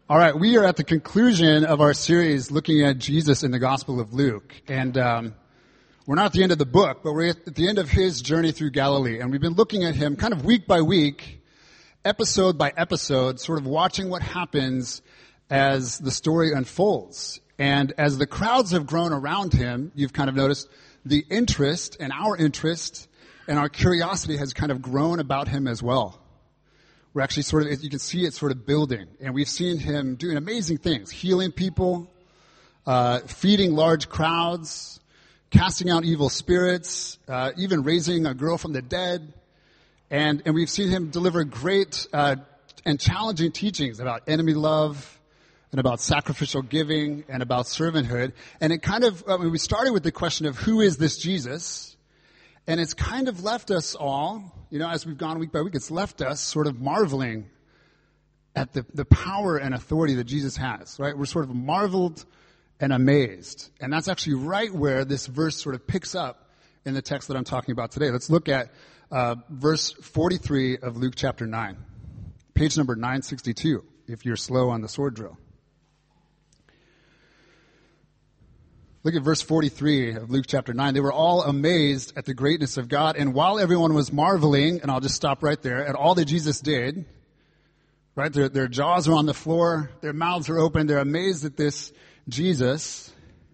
All right, we are at the conclusion of our series looking at Jesus in the Gospel of Luke. And we're not at the end of the book, but we're at the end of his journey through Galilee. And we've been looking at him kind of week by week, episode by episode, sort of watching what happens as the story unfolds. And as the crowds have grown around him, you've kind of noticed the interest and our curiosity has kind of grown about him as well. We're actually sort of, you can see it sort of building. And we've seen him doing amazing things, healing people, feeding large crowds, casting out evil spirits, even raising a girl from the dead. And we've seen him deliver great and challenging teachings about enemy love and about sacrificial giving and about servanthood. And it kind of, we started with the question of who is this Jesus? And it's kind of left us all, as we've gone week by week, it's left us sort of marveling at the power and authority that Jesus has, right? We're sort of marveled and amazed. And that's actually right where this verse sort of picks up in the text that I'm talking about today. Let's look at verse 43 of Luke chapter 9, page number 962, if you're slow on the sword drill. Look at verse 43 of Luke chapter 9. They were all amazed at the greatness of God. And while everyone was marveling, and I'll just stop right there, at all that Jesus did, right? Their jaws are on the floor. Their mouths are open. They're amazed at this Jesus.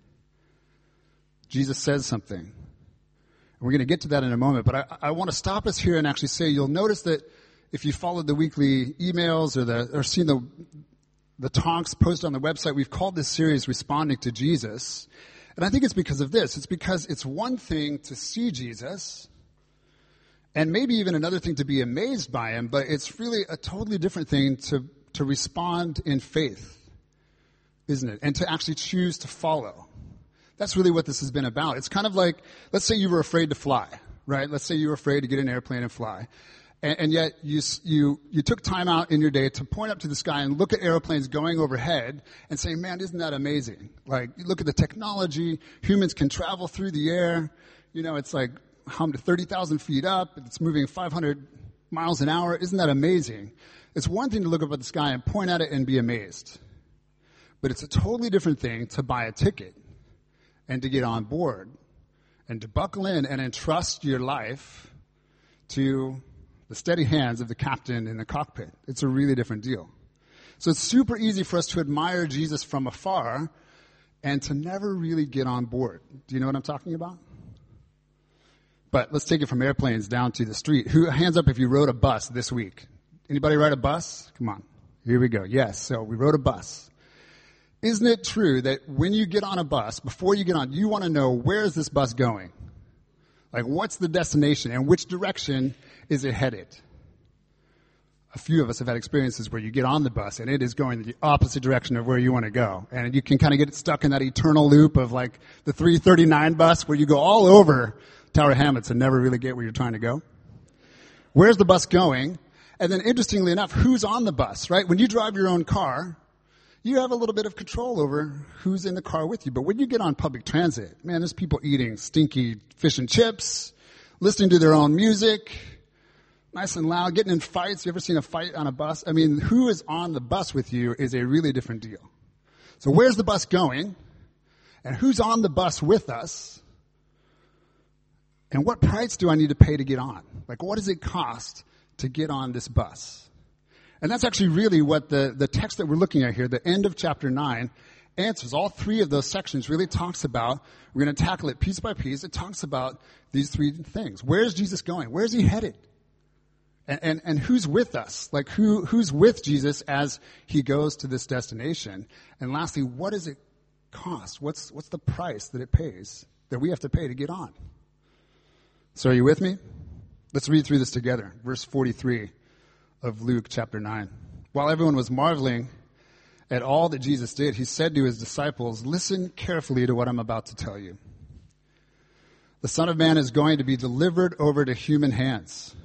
Jesus says something. And we're going to get to that in a moment. But I want to stop us here and actually say, you'll notice that if you followed the weekly emails or seen the talks posted on the website, we've called this series Responding to Jesus. And I think it's because of this. It's because it's one thing to see Jesus, and maybe even another thing to be amazed by him, but it's really a totally different thing to respond in faith, isn't it? And to actually choose to follow. That's really what this has been about. It's kind of like, let's say you were afraid to fly, right? Let's say you were afraid to get in an airplane and fly. And yet you took time out in your day to point up to the sky and look at airplanes going overhead and say, man, isn't that amazing? Like, you look at the technology, humans can travel through the air, it's like 30,000 feet up, it's moving 500 miles an hour. Isn't that amazing? It's one thing to look up at the sky and point at it and be amazed. But it's a totally different thing to buy a ticket and to get on board and to buckle in and entrust your life to the steady hands of the captain in the cockpit. It's a really different deal. So it's super easy for us to admire Jesus from afar and to never really get on board. Do you know what I'm talking about? But let's take it from airplanes down to the street. Hands up if you rode a bus this week. Anybody ride a bus? Come on. Here we go. Yes, so we rode a bus. Isn't it true that when you get on a bus, before you get on, you want to know, where is this bus going? Like, what's the destination and which direction is it headed? A few of us have had experiences where you get on the bus and it is going the opposite direction of where you want to go. And you can kind of get stuck in that eternal loop of like the 339 bus where you go all over Tower Hamlets and never really get where you're trying to go. Where's the bus going? And then interestingly enough, who's on the bus, right? When you drive your own car, you have a little bit of control over who's in the car with you. But when you get on public transit, man, there's people eating stinky fish and chips, listening to their own music, nice and loud, getting in fights. You ever seen a fight on a bus? I mean, who is on the bus with you is a really different deal. So where's the bus going? And who's on the bus with us? And what price do I need to pay to get on? Like, what does it cost to get on this bus? And that's actually really what the text that we're looking at here, the end of chapter 9, answers. All three of those sections really talks about, we're going to tackle it piece by piece. It talks about these three things. Where's Jesus going? Where's he headed? And who's with us? Like, who's with Jesus as he goes to this destination? And lastly, what does it cost? What's the price that it pays, that we have to pay to get on? So are you with me? Let's read through this together. Verse 43 of Luke chapter 9. While everyone was marveling at all that Jesus did, he said to his disciples, listen carefully to what I'm about to tell you. The Son of Man is going to be delivered over to human hands.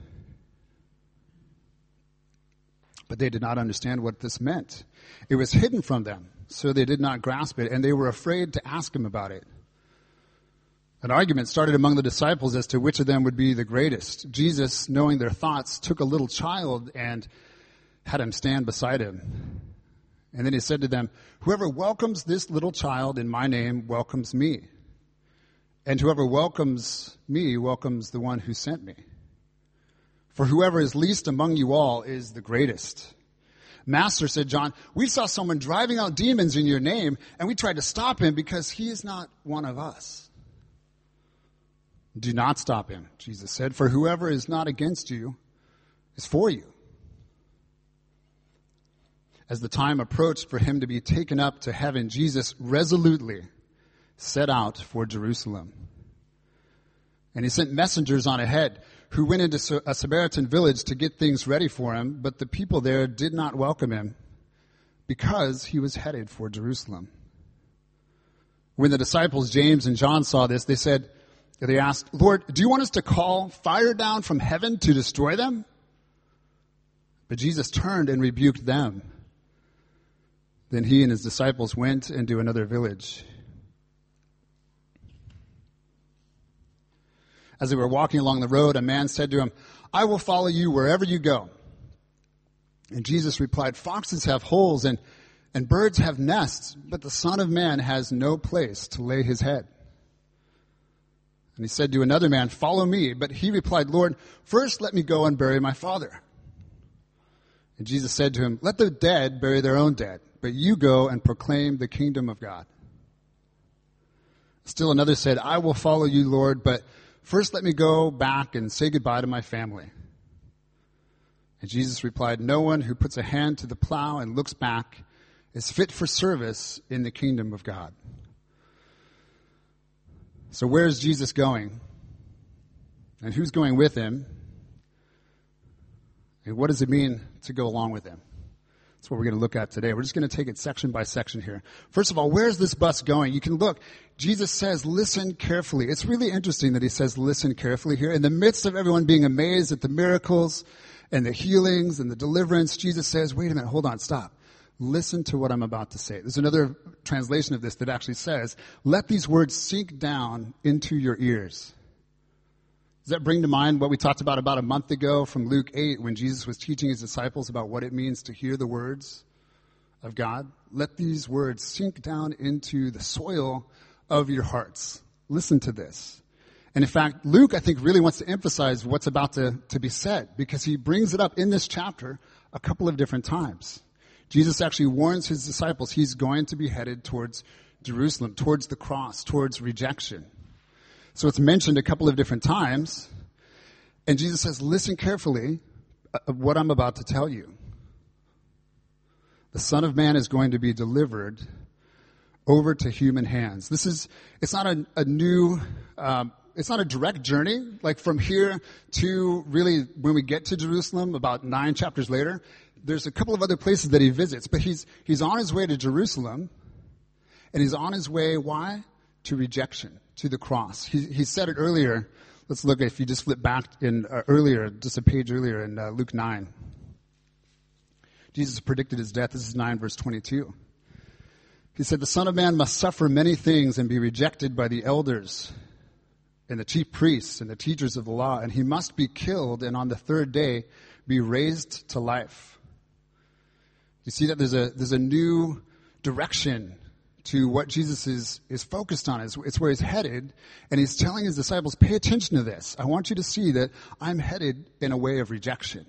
But they did not understand what this meant. It was hidden from them, so they did not grasp it, and they were afraid to ask him about it. An argument started among the disciples as to which of them would be the greatest. Jesus, knowing their thoughts, took a little child and had him stand beside him. And then he said to them, whoever welcomes this little child in my name welcomes me. And whoever welcomes me welcomes the one who sent me. For whoever is least among you all is the greatest. Master, said John, we saw someone driving out demons in your name, and we tried to stop him because he is not one of us. Do not stop him, Jesus said, for whoever is not against you is for you. As the time approached for him to be taken up to heaven, Jesus resolutely set out for Jerusalem. And he sent messengers on ahead who went into a Samaritan village to get things ready for him, but the people there did not welcome him because he was headed for Jerusalem. When the disciples James and John saw this, they asked, Lord, do you want us to call fire down from heaven to destroy them? But Jesus turned and rebuked them. Then he and his disciples went into another village. As they were walking along the road, a man said to him, I will follow you wherever you go. And Jesus replied, foxes have holes and birds have nests, but the Son of Man has no place to lay his head. And he said to another man, follow me. But he replied, Lord, first let me go and bury my father. And Jesus said to him, let the dead bury their own dead, but you go and proclaim the kingdom of God. Still another said, I will follow you, Lord, but first let me go back and say goodbye to my family. And Jesus replied, no one who puts a hand to the plow and looks back is fit for service in the kingdom of God. So where is Jesus going? And who's going with him? And what does it mean to go along with him? That's what we're going to look at today. We're just going to take it section by section here. First of all, where's this bus going? You can look. Jesus says, listen carefully. It's really interesting that he says, listen carefully here. In the midst of everyone being amazed at the miracles and the healings and the deliverance, Jesus says, wait a minute, hold on, stop. Listen to what I'm about to say. There's another translation of this that actually says, let these words sink down into your ears. Does that bring to mind what we talked about a month ago from Luke 8 when Jesus was teaching his disciples about what it means to hear the words of God? Let these words sink down into the soil of your hearts. Listen to this. And in fact, Luke, I think, really wants to emphasize what's about to be said because he brings it up in this chapter a couple of different times. Jesus actually warns his disciples he's going to be headed towards Jerusalem, towards the cross, towards rejection. So it's mentioned a couple of different times. And Jesus says, listen carefully of what I'm about to tell you. The Son of Man is going to be delivered over to human hands. It's not it's not a direct journey, like from here to really when we get to Jerusalem, about 9 chapters later. There's a couple of other places that he visits, but he's on his way to Jerusalem, and he's on his way, why? To rejection, to the cross. He said it earlier. Let's look, if you just flip back in earlier, just a page earlier in Luke 9. Jesus predicted his death. This is 9 verse 22. He said, the Son of Man must suffer many things and be rejected by the elders and the chief priests and the teachers of the law, and he must be killed and on the third day be raised to life. You see that there's a new direction to what Jesus is focused on. It's where he's headed, and he's telling his disciples, pay attention to this. I want you to see that I'm headed in a way of rejection.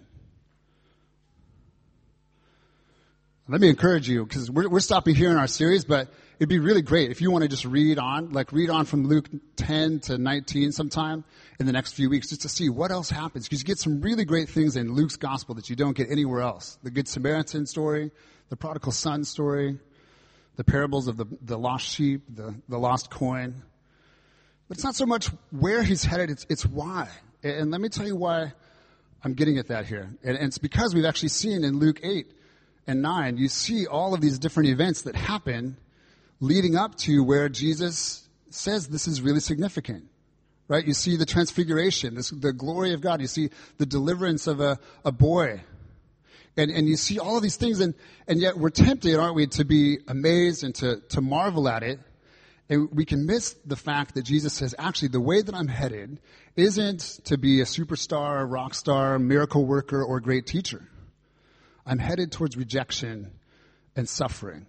Let me encourage you, because we're stopping here in our series, but it'd be really great if you want to just read on from Luke 10 to 19 sometime in the next few weeks, just to see what else happens. Because you get some really great things in Luke's gospel that you don't get anywhere else. The Good Samaritan story, the prodigal son story, the parables of the lost sheep, the lost coin. But it's not so much where he's headed, it's why. And let me tell you why I'm getting at that here. And it's because we've actually seen in Luke 8 and 9, you see all of these different events that happen leading up to where Jesus says this is really significant. Right? You see the transfiguration, the glory of God. You see the deliverance of a boy. And you see all of these things, and yet we're tempted, aren't we, to be amazed and to marvel at it. And we can miss the fact that Jesus says, actually, the way that I'm headed isn't to be a superstar, rock star, miracle worker, or great teacher. I'm headed towards rejection and suffering.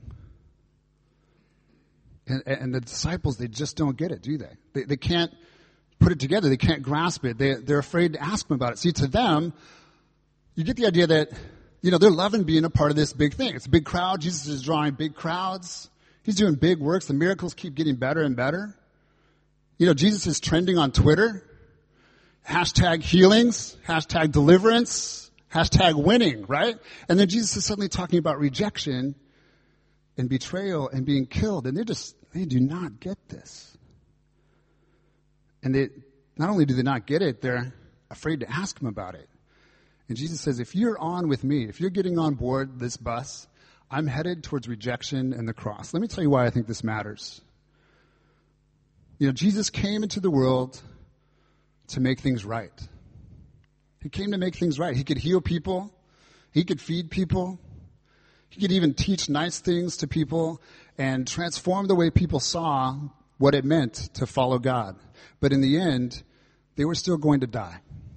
And the disciples, they just don't get it, do they? They can't put it together. They can't grasp it. They're afraid to ask him about it. See, to them, you get the idea that, they're loving being a part of this big thing. It's a big crowd. Jesus is drawing big crowds. He's doing big works. The miracles keep getting better and better. Jesus is trending on Twitter. Hashtag healings, hashtag deliverance, hashtag winning, right? And then Jesus is suddenly talking about rejection and betrayal and being killed. And they do not get this. And they, not only do they not get it, they're afraid to ask him about it. And Jesus says, if you're on with me, if you're getting on board this bus, I'm headed towards rejection and the cross. Let me tell you why I think this matters. Jesus came into the world to make things right. He came to make things right. He could heal people. He could feed people. He could even teach nice things to people and transform the way people saw what it meant to follow God. But in the end, they were still going to die.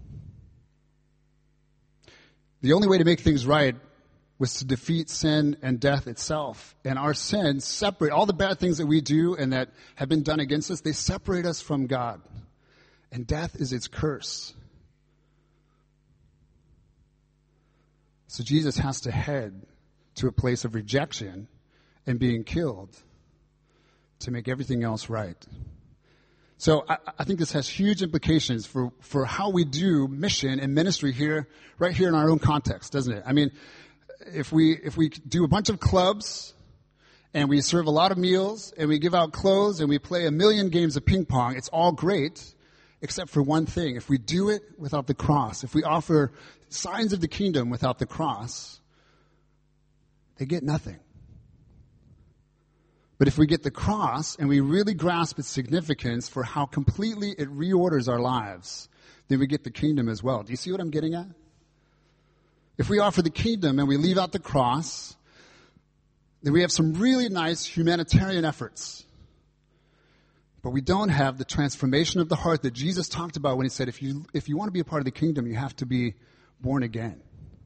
The only way to make things right was to defeat sin and death itself. And our sins separate, all the bad things that we do and that have been done against us, they separate us from God. And death is its curse. So Jesus has to head to a place of rejection and being killed to make everything else right. So I think this has huge implications for how we do mission and ministry here, right here in our own context, doesn't it? I mean, if we do a bunch of clubs and we serve a lot of meals and we give out clothes and we play 1 million games of ping pong, it's all great, except for one thing. If we do it without the cross, if we offer signs of the kingdom without the cross, they get nothing. But if we get the cross and we really grasp its significance for how completely it reorders our lives, then we get the kingdom as well. Do you see what I'm getting at? If we offer the kingdom and we leave out the cross, then we have some really nice humanitarian efforts. But we don't have the transformation of the heart that Jesus talked about when he said, if you want to be a part of the kingdom, you have to be born again.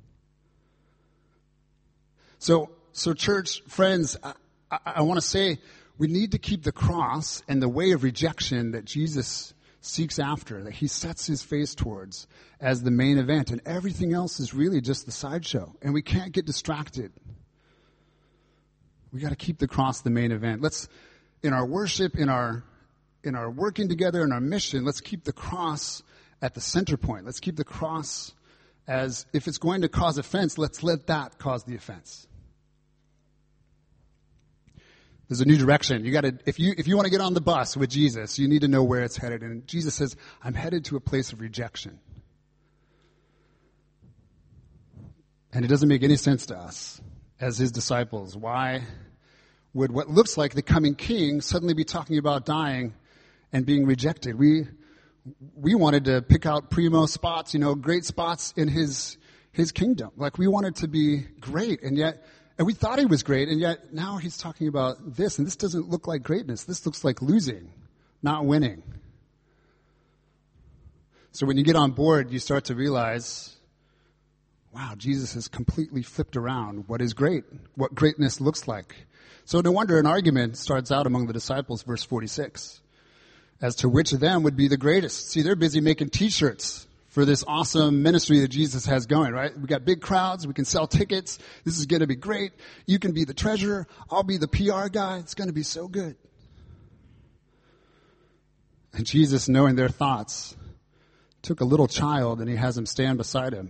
So church, friends, I want to say we need to keep the cross and the way of rejection that Jesus seeks after, that he sets his face towards as the main event. And everything else is really just the sideshow. And we can't get distracted. We got to keep the cross the main event. Let's, in our worship, in our working together, in our mission, let's keep the cross at the center point. Let's keep the cross as, if it's going to cause offense, let's let that cause the offense. There's a new direction. You gotta, if you want to get on the bus with Jesus, you need to know where it's headed. And Jesus says, I'm headed to a place of rejection. And it doesn't make any sense to us as his disciples. Why would what looks like the coming king suddenly be talking about dying and being rejected? We wanted to pick out primo spots, great spots in his kingdom. Like we wanted to be great, and we thought he was great, and yet now he's talking about this, and this doesn't look like greatness. This looks like losing, not winning. So when you get on board, you start to realize, wow, Jesus has completely flipped around what is great, what greatness looks like. So no wonder an argument starts out among the disciples, verse 46, as to which of them would be the greatest. See, they're busy making T-shirts for this awesome ministry that Jesus has going, right? We got big crowds. We can sell tickets. This is going to be great. You can be the treasurer. I'll be the PR guy. It's going to be so good. And Jesus, knowing their thoughts, took a little child and he has him stand beside him.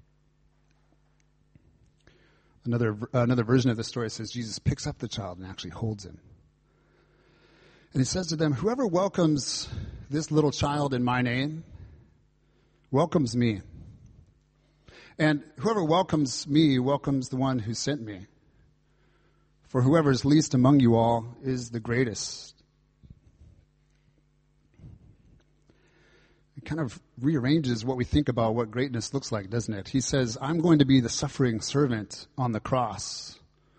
Another version of the story says Jesus picks up the child and actually holds him. And he says to them, whoever welcomes this little child in my name welcomes me. And whoever welcomes me welcomes the one who sent me. For whoever is least among you all is the greatest. It kind of rearranges what we think about what greatness looks like, doesn't it? He says, I'm going to be the suffering servant on the cross.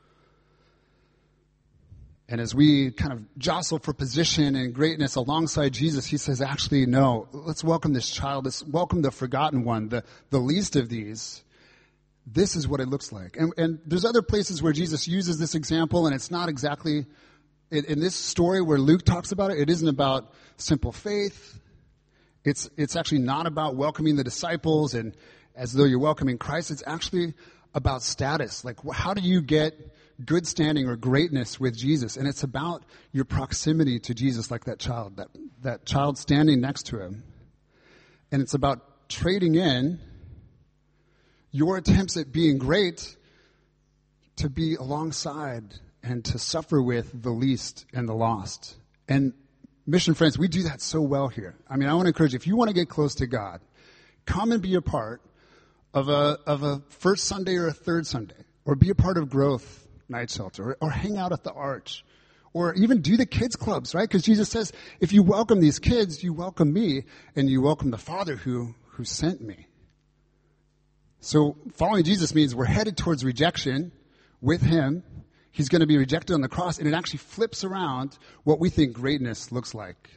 And as we kind of jostle for position and greatness alongside Jesus, he says, actually, no, let's welcome this child. Let's welcome the forgotten one, the least of these. this is what it looks like. And there's other places where Jesus uses this example, and it's not exactly, in this story where Luke talks about it, it isn't about simple faith. It's actually not about welcoming the disciples and as though you're welcoming Christ. It's actually about status. Like, how do you get good standing or greatness with Jesus? And it's about your proximity to Jesus, like that child standing next to him. And it's about trading in your attempts at being great to be alongside and to suffer with the least and the lost. And Mission Friends, we do that so well here. I mean, I want to encourage you, if you want to get close to God, come and be a part of a first Sunday or a third Sunday, or be a part of Growth Night Shelter, or hang out at the Arch, or even do the kids clubs, right? Because Jesus says, if you welcome these kids, you welcome me, and you welcome the Father who sent me. So following Jesus means we're headed towards rejection with him. He's going to be rejected on the cross, and it actually flips around what we think greatness looks like.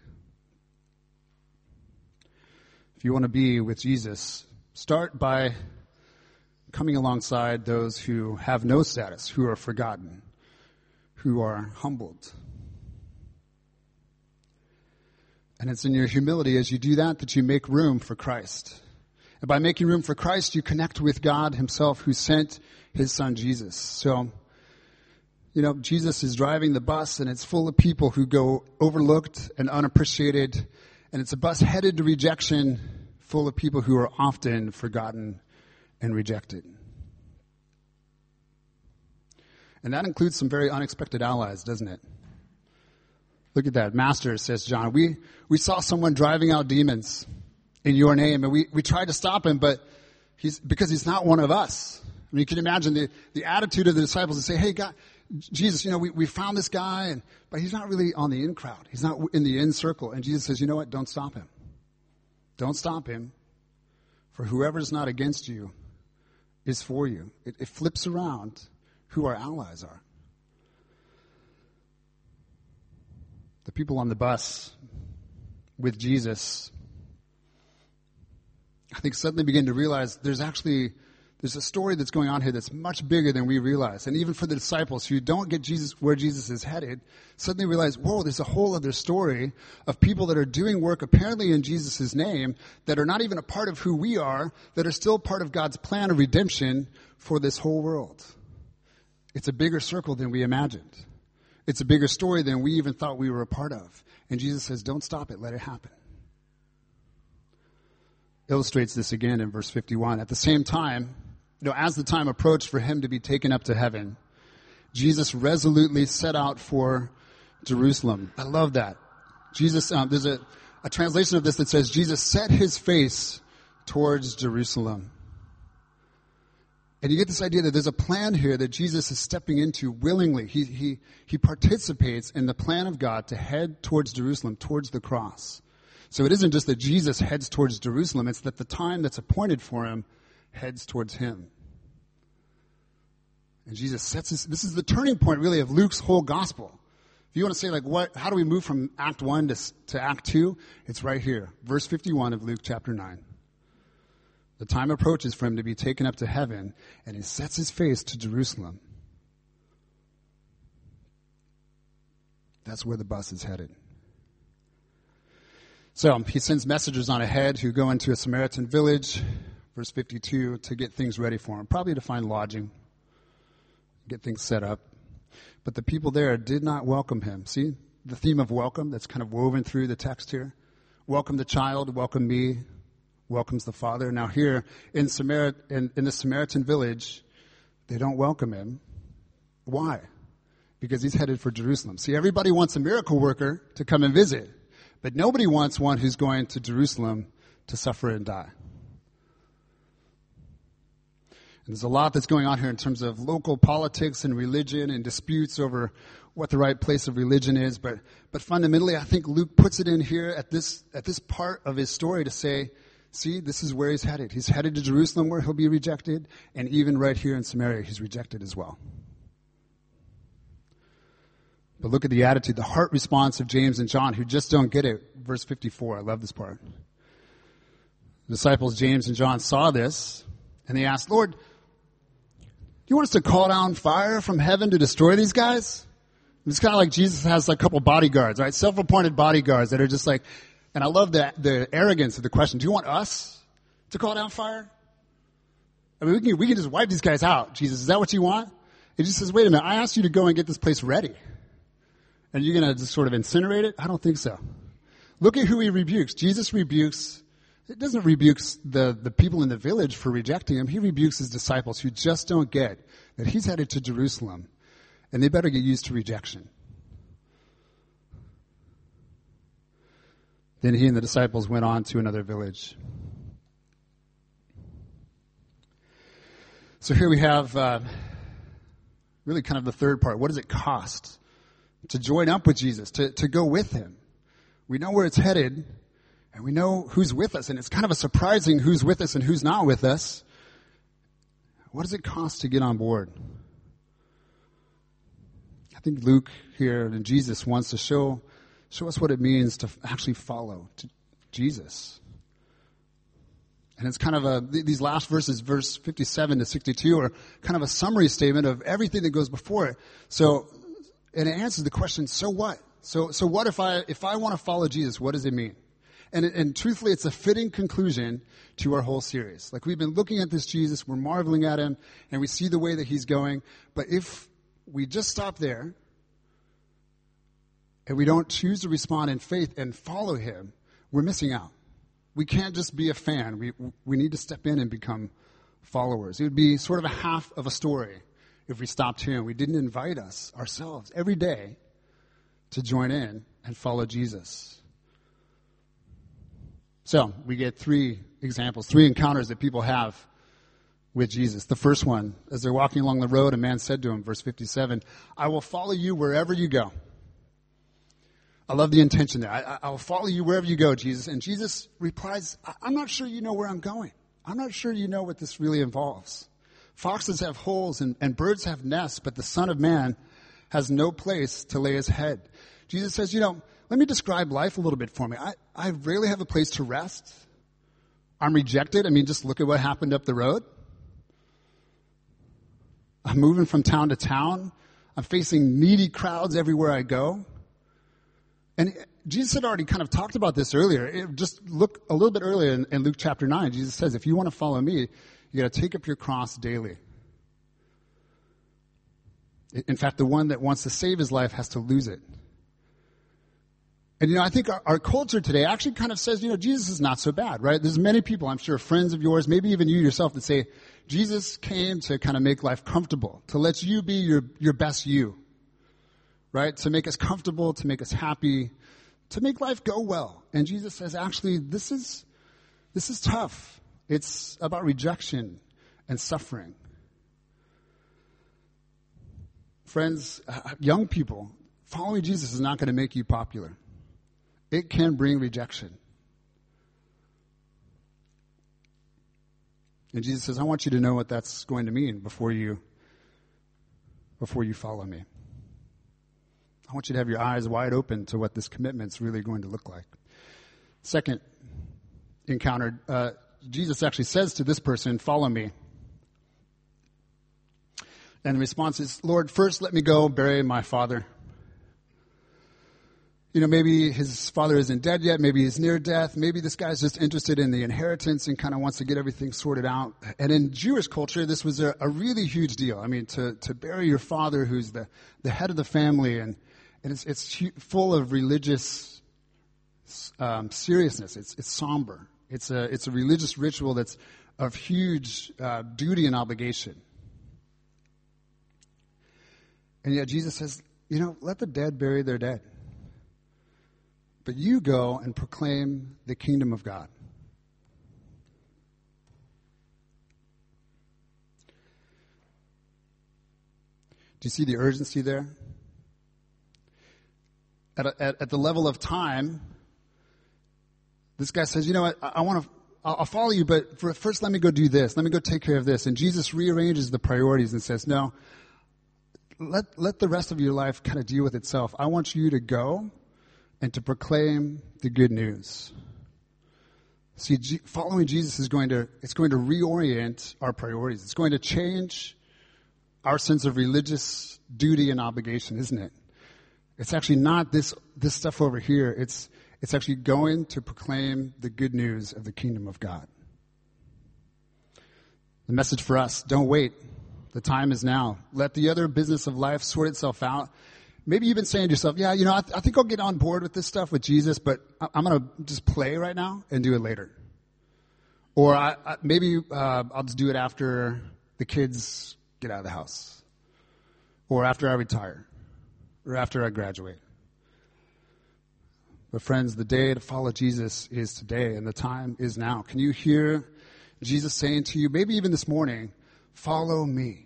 If you want to be with Jesus, start by coming alongside those who have no status, who are forgotten, who are humbled. And it's in your humility as you do that you make room for Christ. And by making room for Christ, you connect with God himself who sent his son Jesus. So, Jesus is driving the bus, and it's full of people who go overlooked and unappreciated. And it's a bus headed to rejection, full of people who are often forgotten and rejected. And that includes some very unexpected allies, doesn't it? Look at that. Master, says John, we saw someone driving out demons in your name, and we tried to stop him, but because he's not one of us. I mean, you can imagine the attitude of the disciples to say, hey, God, Jesus, we found this guy, but he's not really on the in crowd. He's not in the in circle. And Jesus says, you know what? Don't stop him. Don't stop him. For whoever is not against you is for you. It flips around who our allies are. The people on the bus with Jesus, I think, suddenly begin to realize there's a story that's going on here that's much bigger than we realize. And even for the disciples who don't get Jesus where Jesus is headed, suddenly realize, whoa, there's a whole other story of people that are doing work apparently in Jesus' name that are not even a part of who we are, that are still part of God's plan of redemption for this whole world. It's a bigger circle than we imagined. It's a bigger story than we even thought we were a part of. And Jesus says, don't stop it, let it happen. Illustrates this again in verse 51. At the same time, as the time approached for him to be taken up to heaven, Jesus resolutely set out for Jerusalem. I love that. Jesus, there's a translation of this that says, Jesus set his face towards Jerusalem. And you get this idea that there's a plan here that Jesus is stepping into willingly. He participates in the plan of God to head towards Jerusalem, towards the cross. So it isn't just that Jesus heads towards Jerusalem, it's that the time that's appointed for him heads towards him. And Jesus sets this is the turning point really of Luke's whole gospel. If you want to say how do we move from Act 1 to Act 2? It's right here. Verse 51 of Luke chapter 9. The time approaches for him to be taken up to heaven, and he sets his face to Jerusalem. That's where the bus is headed. So he sends messengers on ahead who go into a Samaritan village, verse 52, to get things ready for him, probably to find lodging, get things set up. But the people there did not welcome him. See the theme of welcome that's kind of woven through the text here? Welcome the child, welcome me, welcomes the Father. Now here in the Samaritan village, they don't welcome him. Why? Because he's headed for Jerusalem. See, everybody wants a miracle worker to come and visit, but nobody wants one who's going to Jerusalem to suffer and die. And there's a lot that's going on here in terms of local politics and religion and disputes over what the right place of religion is. But fundamentally, I think Luke puts it in here at this part of his story to say, see, this is where he's headed. He's headed to Jerusalem where he'll be rejected. And even right here in Samaria, he's rejected as well. But look at the attitude, the heart response of James and John, who just don't get it. Verse 54, I love this part. The disciples James and John saw this, and they asked, Lord, You want us to call down fire from heaven to destroy these guys? It's kind of like Jesus has a couple bodyguards, right? Self-appointed bodyguards that are just like, and I love the arrogance of the question. Do you want us to call down fire? I mean, we can just wipe these guys out. Jesus, is that what you want? He just says, wait a minute, I asked you to go and get this place ready. And you're going to just sort of incinerate it? I don't think so. Look at who he rebukes. Jesus rebukes, it doesn't rebuke the people in the village for rejecting him. He rebukes his disciples who just don't get that he's headed to Jerusalem and they better get used to rejection. Then he and the disciples went on to another village. So here we have really kind of the third part. What does it cost to join up with Jesus, to go with him? We know where it's headed, and we know who's with us, and it's kind of a surprising who's with us and who's not with us. What does it cost to get on board? I think Luke here and Jesus wants to show us what it means to actually follow to Jesus. And it's kind of these last verses, verse 57 to 62, are kind of a summary statement of everything that goes before it. So, and it answers the question, so what? So what if I want to follow Jesus, what does it mean? And truthfully, it's a fitting conclusion to our whole series. Like, we've been looking at this Jesus, we're marveling at him, and we see the way that he's going. But if we just stop there, and we don't choose to respond in faith and follow him, we're missing out. We can't just be a fan. We need to step in and become followers. It would be sort of a half of a story if we stopped here and we didn't invite us ourselves every day to join in and follow Jesus. So we get three examples, three encounters that people have with Jesus. The first one, as they're walking along the road, a man said to him, verse 57, I will follow you wherever you go. I love the intention there. I will follow you wherever you go, Jesus. And Jesus replies, I'm not sure you know where I'm going. I'm not sure you know what this really involves. Foxes have holes and birds have nests, but the Son of Man has no place to lay his head. Jesus says, let me describe life a little bit for me. I rarely have a place to rest. I'm rejected. I mean, just look at what happened up the road. I'm moving from town to town. I'm facing needy crowds everywhere I go. And Jesus had already kind of talked about this earlier. Just look a little bit earlier in Luke chapter 9. Jesus says, if you want to follow me, you got to take up your cross daily. In fact, the one that wants to save his life has to lose it. And, I think our culture today actually kind of says, Jesus is not so bad, right? There's many people, I'm sure, friends of yours, maybe even you yourself, that say, Jesus came to kind of make life comfortable, to let you be your best you. Right? To make us comfortable, to make us happy, to make life go well. And Jesus says, actually, this is tough. It's about rejection and suffering. Friends, young people, following Jesus is not going to make you popular. It can bring rejection. And Jesus says, I want you to know what that's going to mean before you follow me. I want you to have your eyes wide open to what this commitment's really going to look like. Second encounter, Jesus actually says to this person, follow me. And the response is, Lord, first let me go bury my father. Maybe his father isn't dead yet. Maybe he's near death. Maybe this guy's just interested in the inheritance and kind of wants to get everything sorted out. And in Jewish culture, this was a really huge deal. I mean, to bury your father, who's the head of the family, and it's full of religious seriousness. It's somber. It's a religious ritual that's of huge duty and obligation. And yet Jesus says, let the dead bury their dead. But you go and proclaim the kingdom of God. Do you see the urgency there? At the level of time, this guy says, I'll follow you, but first let me go do this. Let me go take care of this. And Jesus rearranges the priorities and says, no, let the rest of your life kind of deal with itself. I want you to go and to proclaim the good news. See, following Jesus is going to reorient our priorities. It's going to change our sense of religious duty and obligation, isn't it? It's actually not this stuff over here. It's actually going to proclaim the good news of the kingdom of God. The message for us, don't wait. The time is now. Let the other business of life sort itself out. Maybe you've been saying to yourself, yeah, I think I'll get on board with this stuff with Jesus, but I'm going to just play right now and do it later. Or maybe I'll just do it after the kids get out of the house. Or after I retire. Or after I graduate. But friends, the day to follow Jesus is today, and the time is now. Can you hear Jesus saying to you, maybe even this morning, follow me.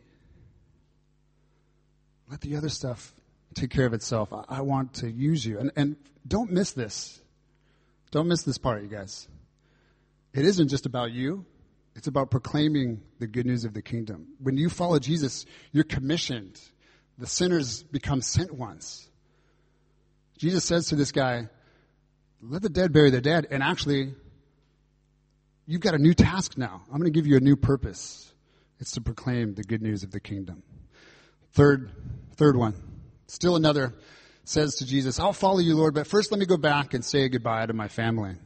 Let the other stuff take care of itself. I want to use you. And don't miss this. Don't miss this part, you guys. It isn't just about you. It's about proclaiming the good news of the kingdom. When you follow Jesus, you're commissioned. The sinners become sent ones. Jesus says to this guy, let the dead bury their dead. And actually, you've got a new task now. I'm going to give you a new purpose. It's to proclaim the good news of the kingdom. Third one. Still another says to Jesus, I'll follow you, Lord, but first let me go back and say goodbye to my family.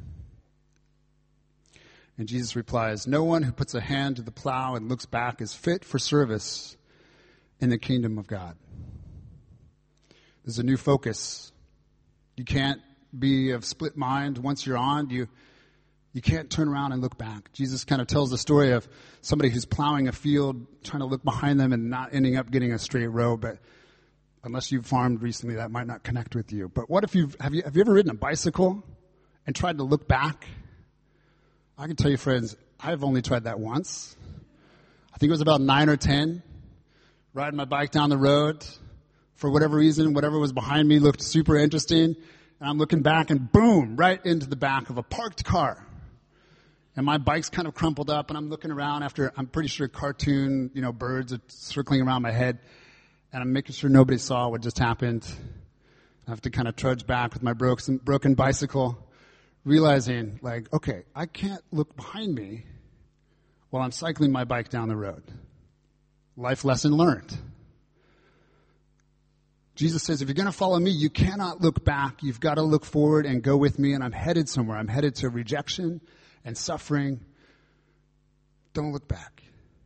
And Jesus replies, no one who puts a hand to the plow and looks back is fit for service in the kingdom of God. There's a new focus. You can't be of split mind. Once you're on, you can't turn around and look back. Jesus kind of tells the story of somebody who's plowing a field, trying to look behind them and not ending up getting a straight row. But unless you've farmed recently, that might not connect with you. But what if have you ever ridden a bicycle and tried to look back? I can tell you, friends, I've only tried that once. I think it was about 9 or 10. Riding my bike down the road. For whatever reason, whatever was behind me looked super interesting. And I'm looking back and boom, right into the back of a parked car. And my bike's kind of crumpled up and I'm looking around after, I'm pretty sure cartoon, birds are circling around my head. And I'm making sure nobody saw what just happened. I have to kind of trudge back with my broken bicycle, realizing okay, I can't look behind me while I'm cycling my bike down the road. Life lesson learned. Jesus says, if you're going to follow me, you cannot look back. You've got to look forward and go with me. And I'm headed somewhere. I'm headed to rejection and suffering. Don't look back.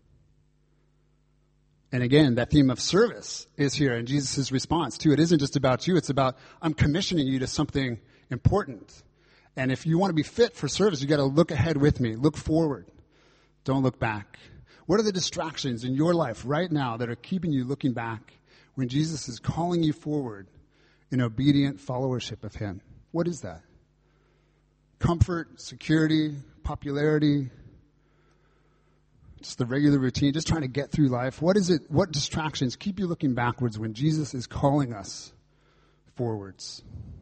And again, that theme of service is here in Jesus' response too. It isn't just about you. It's about, I'm commissioning you to something important. And if you want to be fit for service, you got to look ahead with me. Look forward. Don't look back. What are the distractions in your life right now that are keeping you looking back when Jesus is calling you forward in obedient followership of him? What is that? Comfort, security, popularity, just the regular routine, just trying to get through life. What is it? What distractions keep you looking backwards when Jesus is calling us forwards?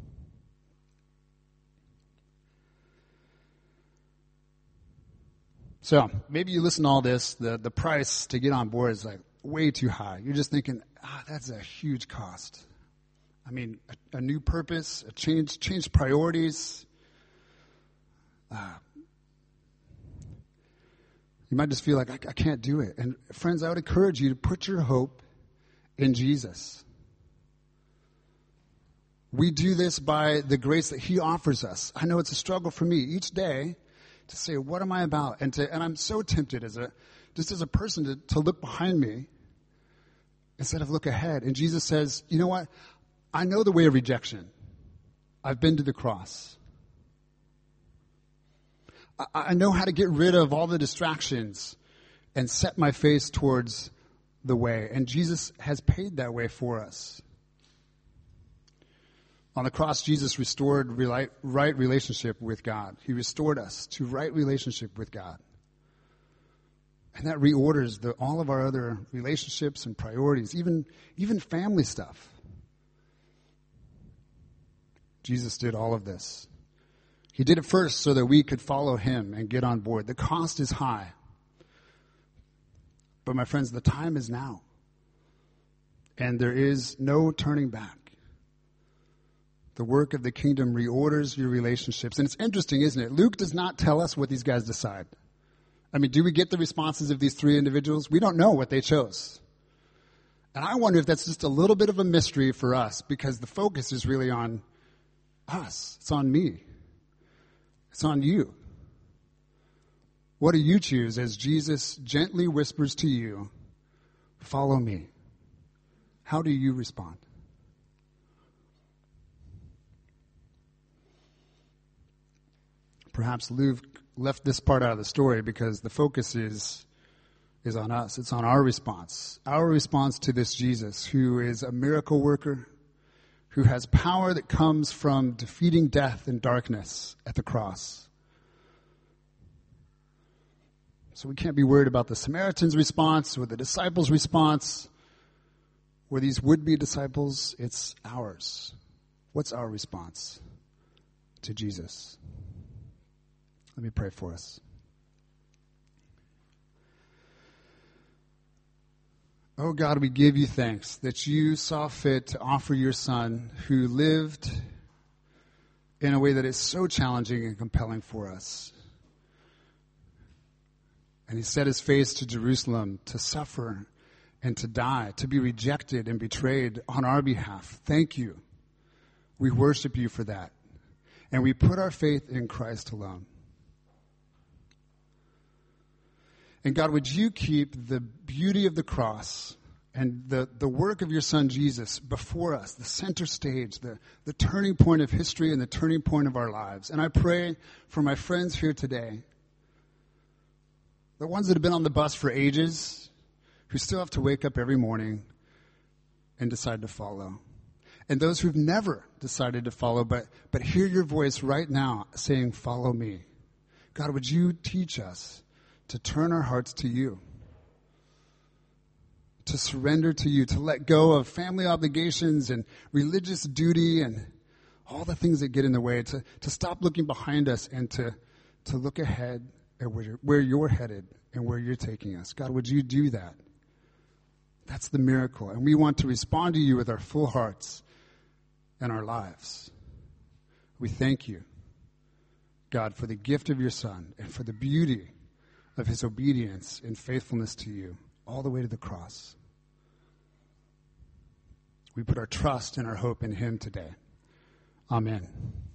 So maybe you listen to all this, the price to get on board is way too high. You're just thinking, that's a huge cost. I mean, a new purpose, a change priorities. You might just feel like, I can't do it. And friends, I would encourage you to put your hope in Jesus. We do this by the grace that he offers us. I know it's a struggle for me each day to say, what am I about? And I'm so tempted as a person to look behind me instead of look ahead. And Jesus says, you know what? I know the way of rejection. I've been to the cross. I know how to get rid of all the distractions and set my face towards the way. And Jesus has paid that way for us. On the cross, Jesus restored right relationship with God. He restored us to right relationship with God. And that reorders all of our other relationships and priorities, even family stuff. Jesus did all of this. He did it first so that we could follow him and get on board. The cost is high. But my friends, the time is now. And there is no turning back. The work of the kingdom reorders your relationships. And it's interesting, isn't it? Luke does not tell us what these guys decide. I mean, do we get the responses of these three individuals? We don't know what they chose. And I wonder if that's just a little bit of a mystery for us, because the focus is really on us. It's on me. It's on you. What do you choose as Jesus gently whispers to you, follow me? How do you respond? Perhaps Luke left this part out of the story because the focus is on us. It's on our response to this Jesus who is a miracle worker, who has power that comes from defeating death and darkness at the cross. So we can't be worried about the Samaritan's response or the disciples' response or these would-be disciples. It's ours. What's our response to Jesus? Let me pray for us. Oh God, we give you thanks that you saw fit to offer your Son, who lived in a way that is so challenging and compelling for us. And he set his face to Jerusalem to suffer and to die, to be rejected and betrayed on our behalf. Thank you. We worship you for that. And we put our faith in Christ alone. And God, would you keep the beauty of the cross and the work of your Son Jesus before us, the center stage, the turning point of history and the turning point of our lives. And I pray for my friends here today, the ones that have been on the bus for ages, who still have to wake up every morning and decide to follow. And those who've never decided to follow, but hear your voice right now saying, follow me. God, would you teach us to turn our hearts to you, to surrender to you, to let go of family obligations and religious duty and all the things that get in the way, to stop looking behind us and to look ahead at where you're headed and where you're taking us. God, would you do that? That's the miracle. And we want to respond to you with our full hearts and our lives. We thank you, God, for the gift of your Son and for the beauty of his obedience and faithfulness to you all the way to the cross. We put our trust and our hope in him today. Amen.